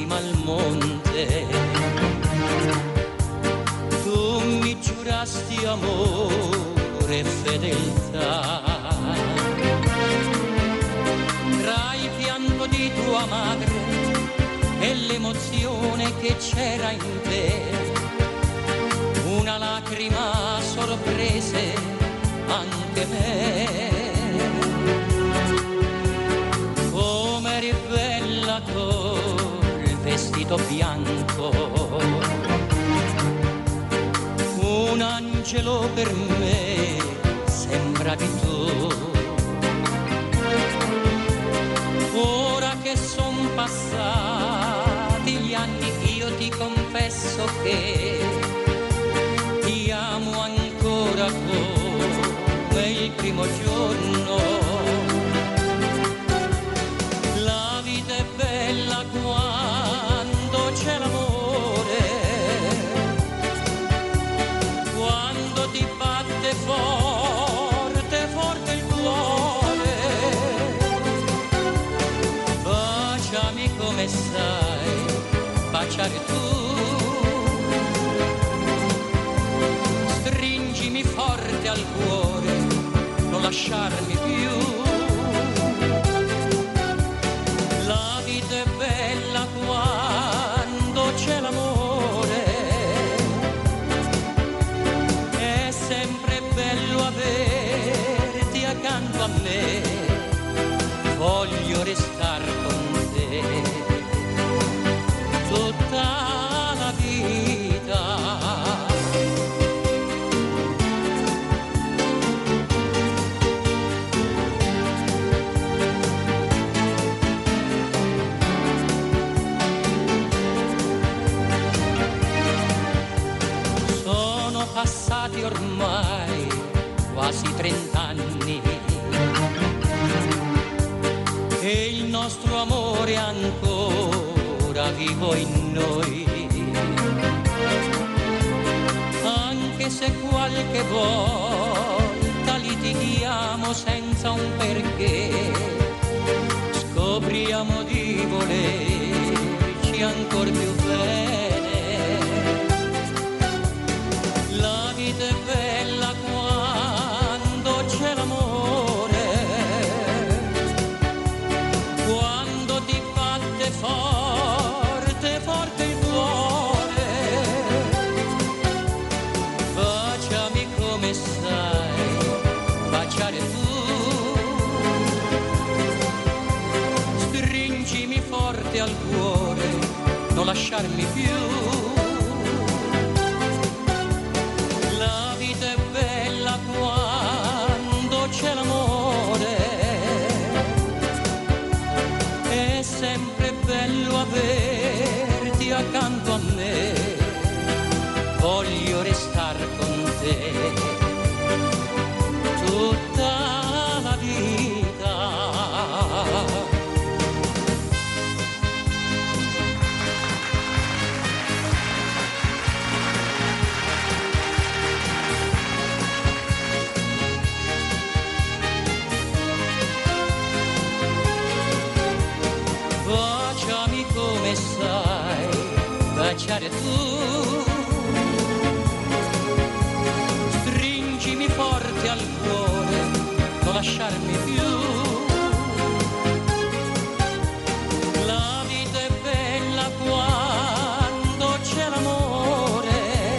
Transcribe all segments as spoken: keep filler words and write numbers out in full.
cima al monte. Tu mi giurasti amore e fedeltà, tra il pianto di tua madre e l'emozione che c'era in te, una lacrima sorprese anche me. Come eri bella col vestito bianco, un angelo per me sembravi tu. Ora che son passati gli anni io ti confesso che ti amo ancora come il primo giorno. La vita è bella quando c'è l'amore, quando ti batte forte, forte il cuore. Baciami come sai baciare tu, stringimi forte al cuore, non lasciarmi più. La vita è bella quando c'è l'amore, è sempre bello averti accanto a me, voglio restar con te tutta la vita. Sono passati ormai quasi trent'anni e il nostro amore ancora vivo in noi, anche se qualche volta litighiamo senza un perché, scopriamo di volerci ancor più bene. La vita è bella quando c'è l'amore, quando ti batte forte, forte il cuore. Baciami come sai baciare tu, stringimi forte al cuore, non lasciarmi più. La vita è bella quando c'è l'amore, è sempre bello averti accanto a me, voglio restar con te tutta la vita. Baciami come sai baciare tu, stringimi forte al cuore, non lasciarmi più. La vita è bella quando c'è l'amore,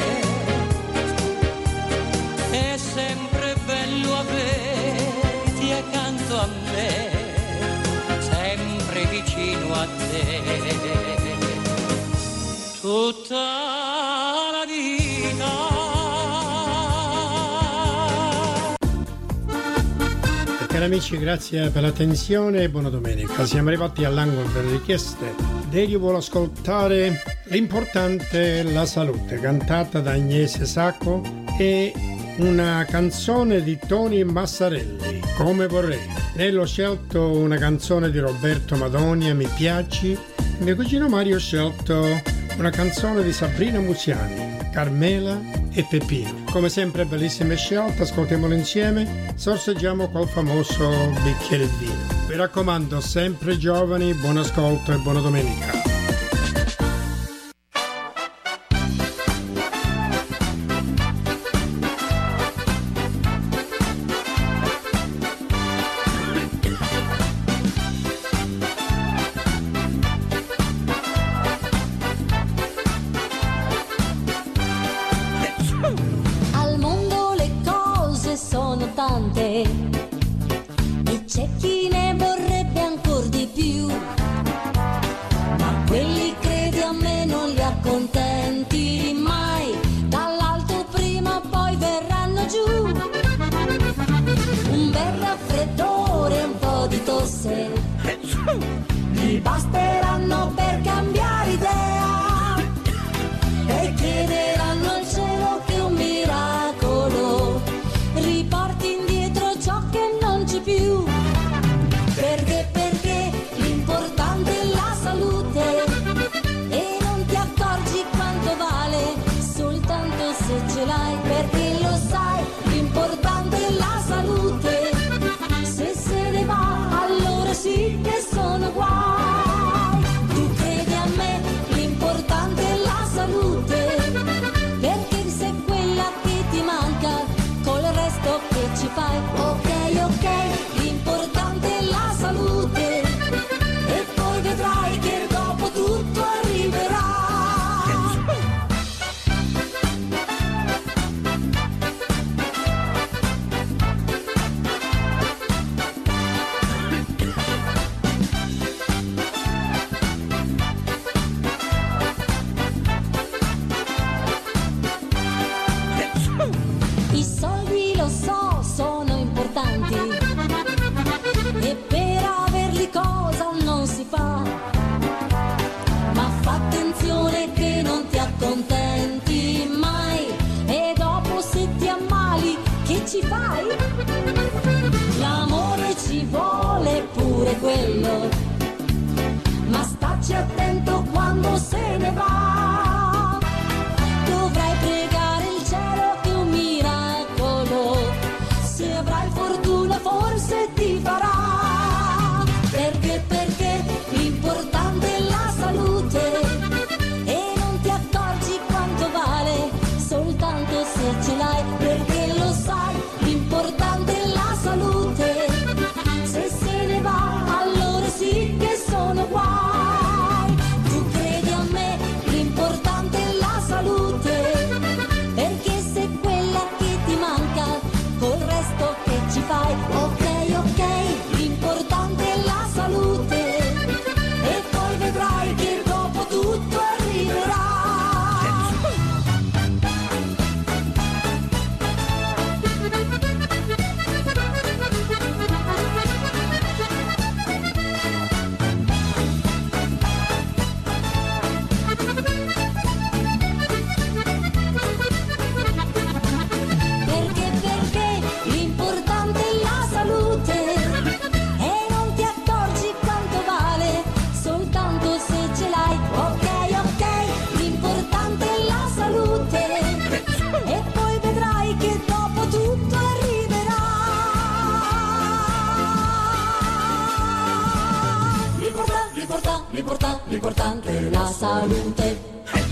è sempre bello averti accanto a me, sempre vicino a te tutta la vita. Cari amici, grazie per l'attenzione e buona domenica. Siamo arrivati all'angolo delle richieste. Dario vuole ascoltare L'importante è la salute, cantata da Agnese Sacco, e una canzone di Tony Massarelli, Come vorrei. Nello ho scelto una canzone di Roberto Madonia, Mi piaci. Mio cugino Mario ha scelto una canzone di Sabrina Musiani, Carmela e Peppino. Come sempre bellissime scelte, ascoltiamole insieme, sorseggiamo col famoso bicchiere di vino. Vi raccomando, sempre giovani, buon ascolto e buona domenica. contenti mai, dall'alto prima poi verranno giù. Un bel raffreddore, un po' di tosse, gli basteranno per cambiare idea e chiederanno al cielo che un miracolo riporti indietro ciò che non c'è più. Perché, perché l'importante è la salute e non ti accorgi quanto vale soltanto se ce l'hai. Perché lo sai, l'importante è la salute, se se ne va allora sì che sono guai. Tu credi a me, l'importante è la salute, perché se quella che ti manca col resto che ci fai. Ok, ok, l'importante è la salute e poi vedrai che dopo tutto arriverà. I soldi lo so sono importanti e per averli cosa non si fa, ma fa attenzione che non ti accontenti mai e dopo se ti ammali che ci fai? L'amore ci vuole pure quello, ma stacci attento quando se ne va. Dovrai pregare il cielo che un miracolo, se avrai fortuna forse ti farà. Perché, perché l'importante è la salute e non ti accorgi quanto vale soltanto se ce l'hai. Perché lo sai, l'importante è la salute, se se ne va allora sì che sono guai. Tu credi a me, l'importante è la salute, perché se quella che ti manca col resto che ci fai. Ok, ok, l'importante è la salute e poi vedrai che dopo tutto arriverà. Perché, perché l'importante è la salute e non ti accorgi quanto vale soltanto se ce l'hai. Ok, ok, l'importante è la salute e poi vedrai che dopo tutto arriverà. L'importante, l'importante, l'importante, l'importante è la salute.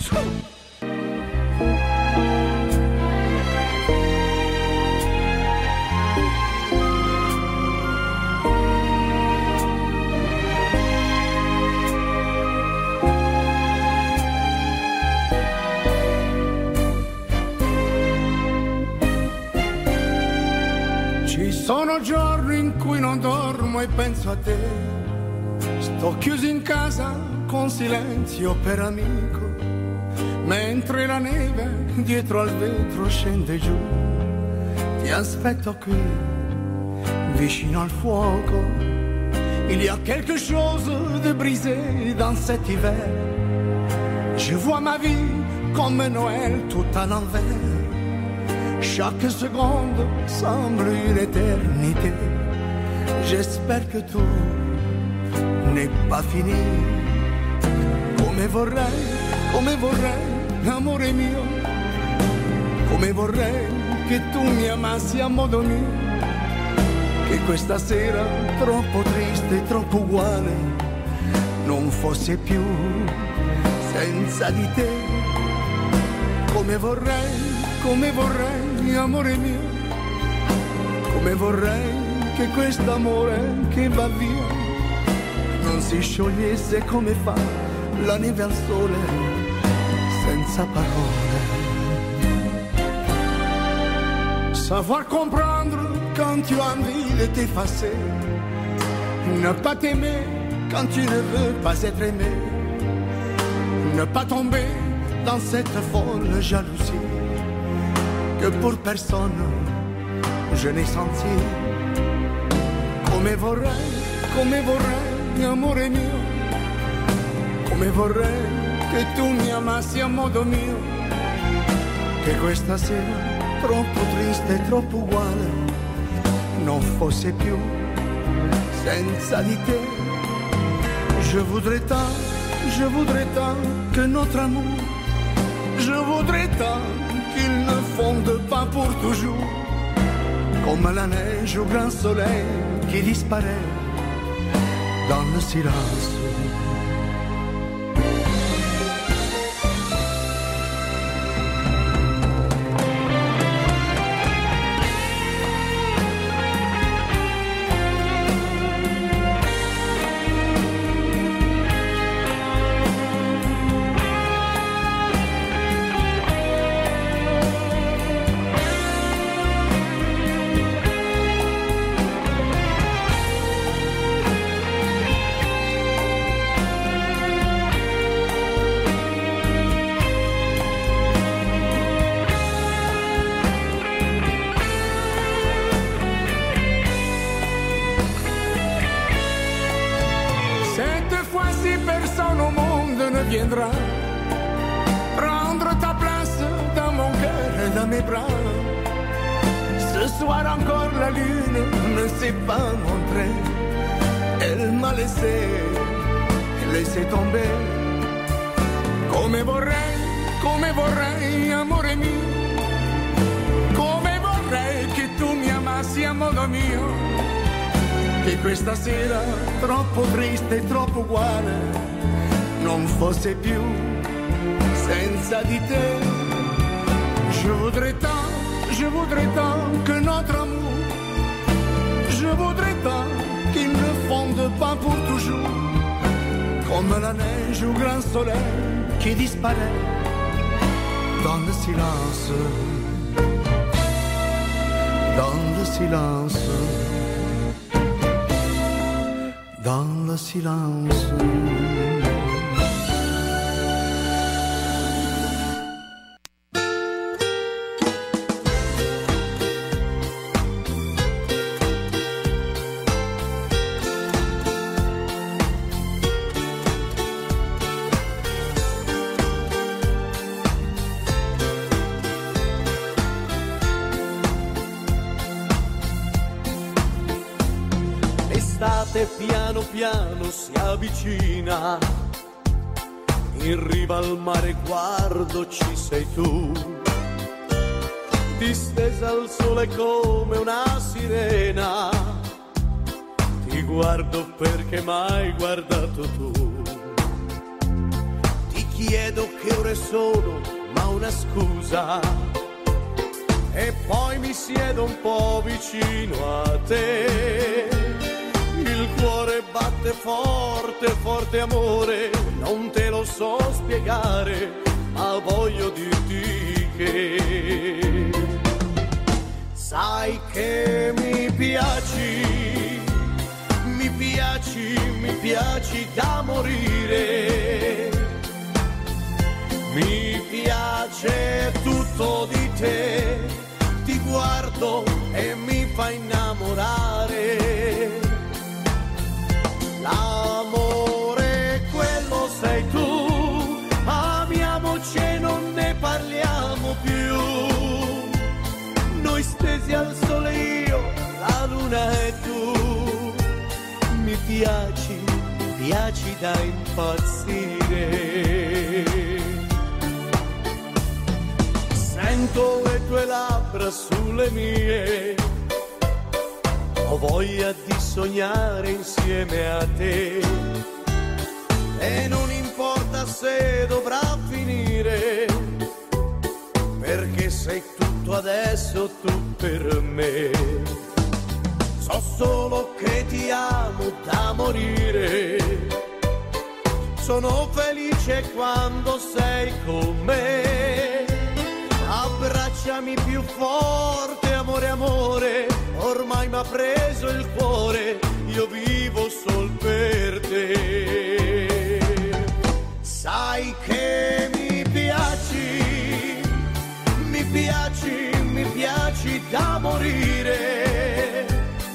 Ci sono giorni in cui non dormo e penso a te. Sto chiuso in casa con silenzio per amico, mentre la neve dietro al vetro scende giù. Ti aspetto qui, vicino al fuoco. Il y a quelque chose de brisé dans cet hiver. Je vois ma vie comme Noël tout à l'envers. Chaque seconde semble une éternité. J'espère que tout n'est pas fini. Come vorrei, come vorrei, amore mio, come vorrei che tu mi amassi a modo mio, che questa sera troppo triste, troppo uguale, non fosse più senza di te. Come vorrei, come vorrei, amore mio, come vorrei che quest'amore che va via non si sciogliesse come fa la neve al sole, senza parole. Savoir comprendre quand tu as envie de t'effacer, ne pas t'aimer quand tu ne veux pas être aimé, ne pas tomber dans cette folle jalousie que pour personne je n'ai senti. Come vorrei, come vorrei, amore mio, come vorrei che tu mi amassi a modo mio, che questa sera troppo triste e troppo uguale non fosse più senza di te. Je voudrais tant, je voudrais tant que notre amour, je voudrais tant qu'il ne fonde pas pour toujours, comme la neige au grand soleil qui disparaît dans le silence. Viendra prendre ta place dans mon cœur et dans mes bras. Ce soir encore la lune ne s'est pas montrée, elle m'a laissé, laissé tomber. Come vorrei, come vorrei, amore mio, come vorrei che tu mi amassi a modo mio, che questa sera troppo triste e troppo uguale non fosse più senza di te. Je voudrais tant, je voudrais tant que notre amour, je voudrais tant qu'il ne fonde pas pour toujours, comme la neige au grand soleil qui disparaît dans le silence, dans le silence, dans le silence. Piano piano si avvicina, in riva al mare guardo ci sei tu, distesa al sole come una sirena, ti guardo perché m'hai guardato tu, ti chiedo che ore sono ma una scusa, e poi mi siedo un po' vicino a te. Il cuore batte forte, forte amore, non te lo so spiegare, ma voglio dirti che sai che mi piaci, mi piaci, mi piaci da morire, mi piace tutto di te, ti guardo e mi fa innamorare. L'amore, quello sei tu, amiamoci e non ne parliamo più, noi stesi al sole io, la luna e tu, mi piaci, mi piaci da impazzire. Sento le tue labbra sulle mie, ho voglia di sognare insieme a te, e non importa se dovrà finire, perché sei tutto adesso tu per me. So solo che ti amo da morire, sono felice quando sei con me. Abbracciami più forte, amore, amore, ormai m'ha preso il cuore, io vivo sol per te. Sai che mi piace piaci, mi piaci da morire.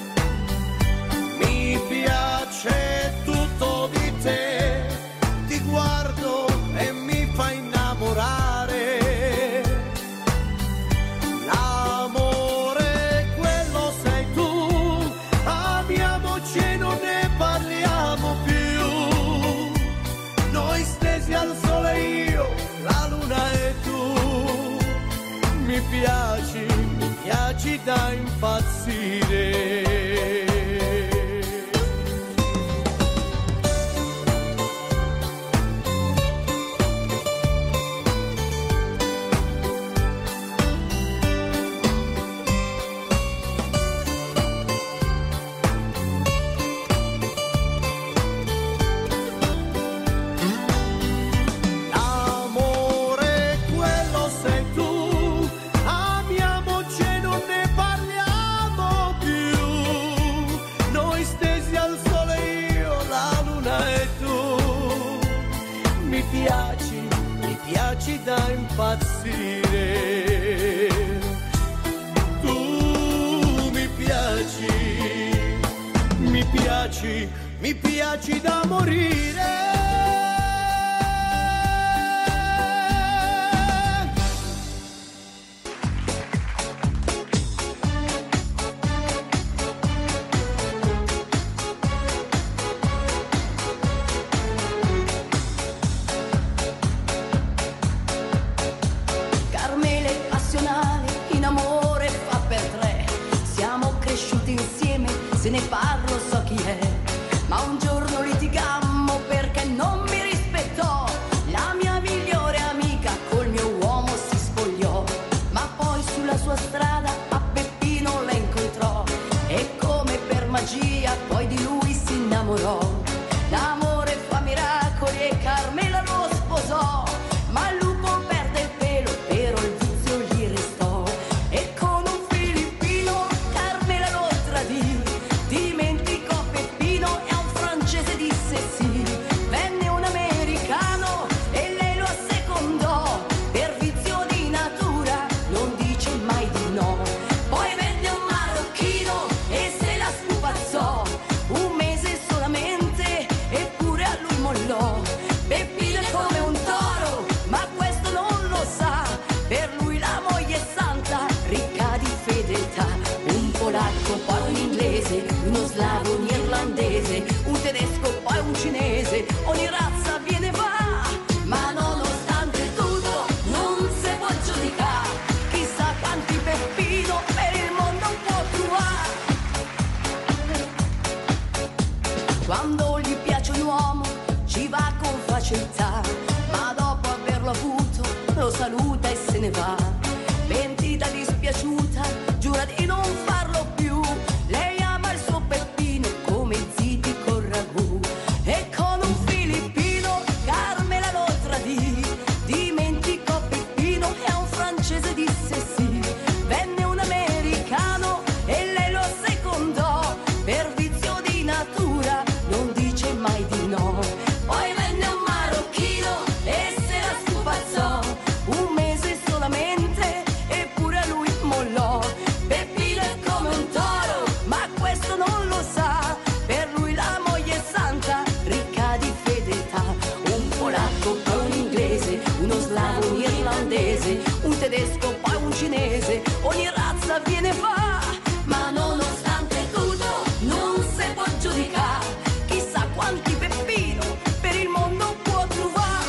Mi piace tutto di te, ti guardo e mi fa innamorare. L'amore, quello sei tu, amiamoci e non ne parliamo più. Noi stesi al sole io, la luna e tu. Mi piaci, mi piaci da impazzire. Da impazzire, tu mi piaci, mi piaci, mi piaci da morire. Se ne parlo so chi è, ma un giorno litigammo perché non mi rispettò. La mia migliore amica col mio uomo si spogliò, ma poi sulla sua strada a Peppino la incontrò e come per magia poi di lui si innamorò. L'amore fa miracoli e Carmela lo sposò, ma il lupo perde il pelo, però il vizio gli restò e con un filippino Carmela lo tradì. Dimenticò Peppino e a un francese disse sì. Venne un americano e lei lo assecondò. Per vizio di natura non dice mai di no. Poi venne un marocchino e se la spupazzò. Un mese solamente eppure a lui mollò. Peppino è come un toro, ma questo non lo sa. Per lui la moglie è santa, ricca di fedeltà. Un polacco, poi un inglese, uno slavo, un irlandese, un tedesco, poi un cinese, ogni razza viene e va, ma nonostante tutto non si può giudicare, chissà quanti Peppino per il mondo può trovare. Quando gli piace un uomo ci va con facilità, ma dopo averlo avuto lo saluta e se ne va. Pentita, dispiaciuta, giura di non farlo più. Lei ama il suo Peppino come ziti col ragù e con un filippino Carmela lo tradì. Dimenticò Peppino e a un francese disse sì. Venne un americano e lei lo assecondò. Per vizio di natura non dice mai di no. Poi venne un marocchino e se la spupazzò. Un mese solamente eppure a lui mollò. Peppino è come un toro, ma questo non lo sa. Per lui la moglie è santa, ricca di fedeltà. Un polacco, poi un inglese, uno slavo, un irlandese, un tedesco, poi un cinese, ogni razza viene e va, ma nonostante tutto non si può giudicare, chissà quanti Peppino per il mondo può trovare.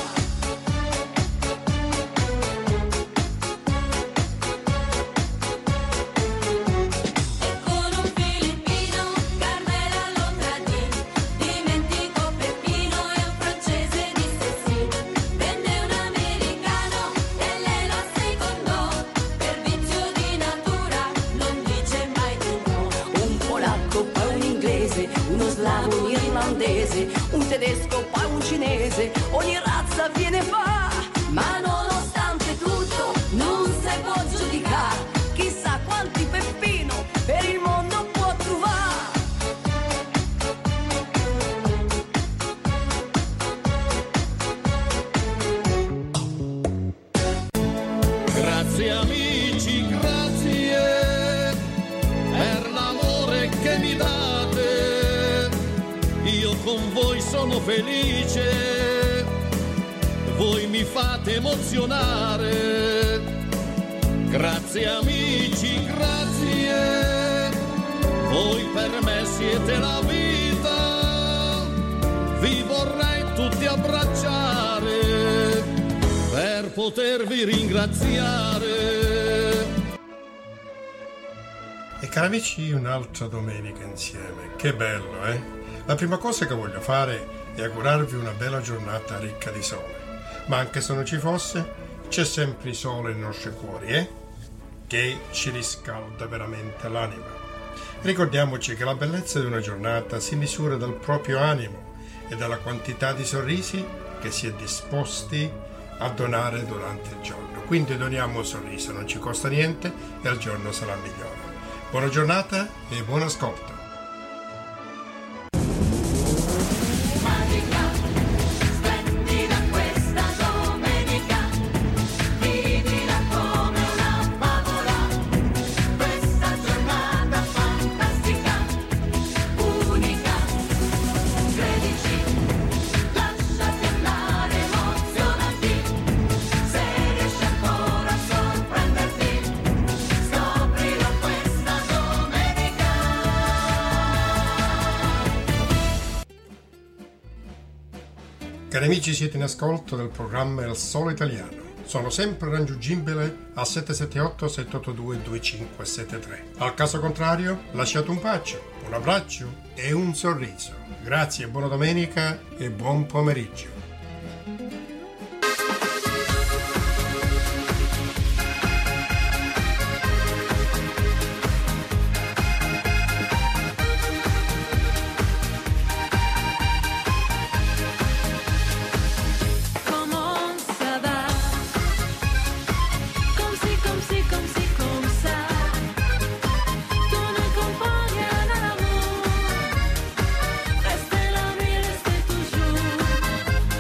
E con un filippino Carmela lo tradì. Dimenticò Peppino e un francese disse sì. Venne un americano e lei lo assecondò. Per vizio di natura non dice mai di no. Un polacco, poi un inglese, uno slavo, un irlandese, un tedesco, poi un cinese, ogni razza viene e va, ma nonostante tutto non si può giudicare, chissà quanti Peppino per il mondo può trovare. Grazie amici sono felice, voi mi fate emozionare, grazie amici, grazie, voi per me siete la vita, vi vorrei tutti abbracciare per potervi ringraziare. E cari amici, un'altra domenica insieme, che bello, eh? La prima cosa che voglio fare è augurarvi una bella giornata ricca di sole, ma anche se non ci fosse, c'è sempre il sole nei nostri cuori, eh? Che ci riscalda veramente l'anima. Ricordiamoci che la bellezza di una giornata si misura dal proprio animo e dalla quantità di sorrisi che si è disposti a donare durante il giorno. Quindi doniamo un sorriso, non ci costa niente e il giorno sarà migliore. Buona giornata e buon ascolto. Cari amici, siete in ascolto del programma Il Sole Italiano. Sono sempre raggiungibile al sette sette otto sette otto due due cinque sette tre. Al caso contrario, lasciate un bacio, un abbraccio e un sorriso. Grazie, buona domenica e buon pomeriggio. Restez la vie, restez toujours.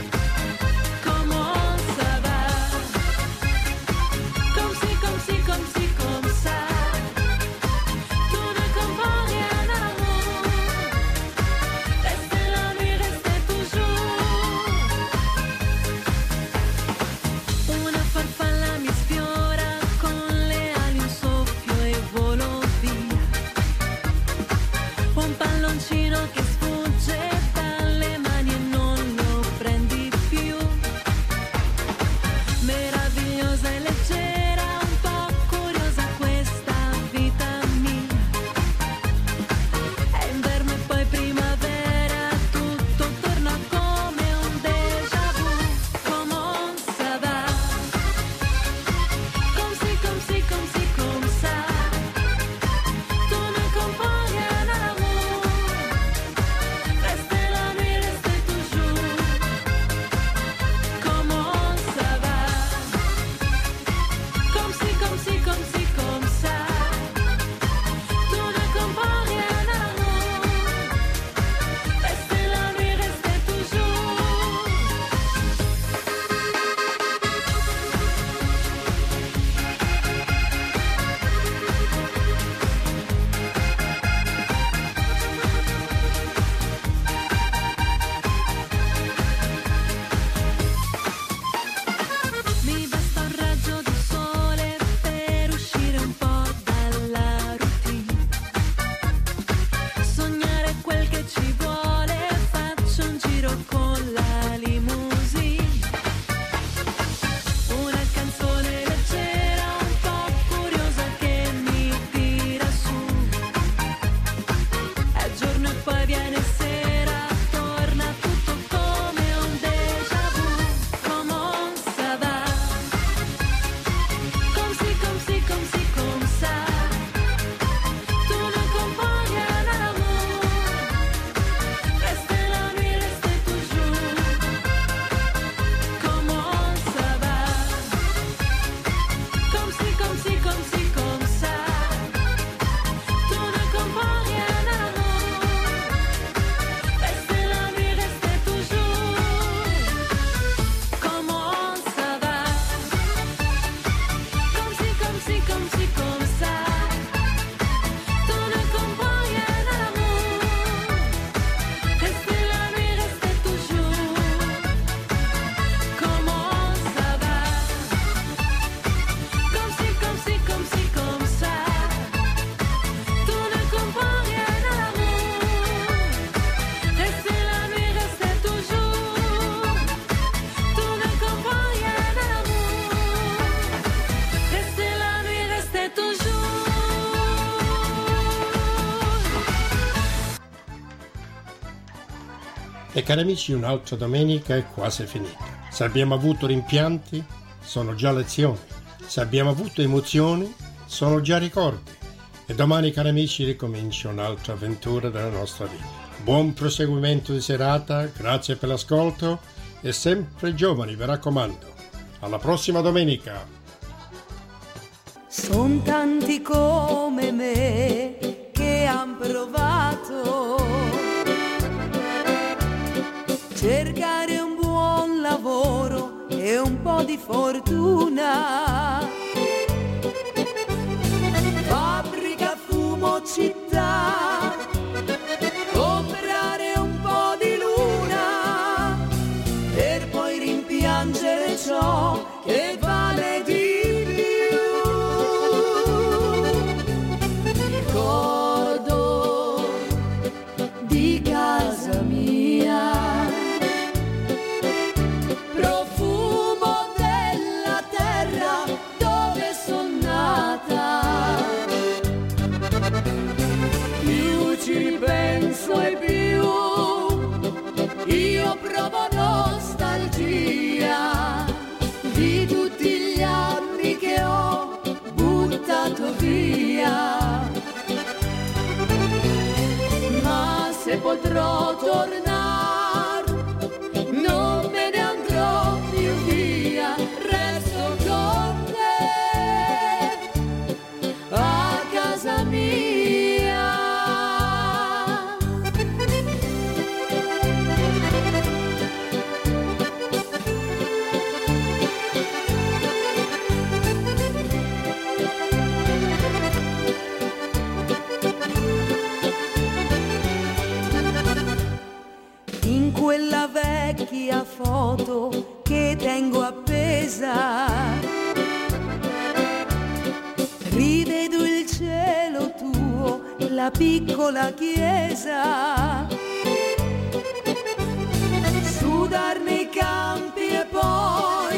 E cari amici, un'altra domenica è quasi finita. Se abbiamo avuto rimpianti, sono già lezioni. Se abbiamo avuto emozioni, sono già ricordi. E domani, cari amici, ricomincia un'altra avventura della nostra vita. Buon proseguimento di serata, grazie per l'ascolto e sempre giovani, vi raccomando. Alla prossima domenica! Son tanti come me che han provato cercare un buon lavoro e un po' di fortuna. Fabbrica, fumo, città, comprare un po' di luna per poi rimpiangere ciò che vale di più. Ricordo di casa mia, profumo della terra dove son nata. Più ci penso e più io provo nostalgia di tutti gli anni che ho buttato via. Ma se potrò tornare non me ne andrò più via, resto con te a casa mia. In quella vecchia foto che tengo appesa rivedo il cielo tuo, la piccola chiesa, sudar nei campi e poi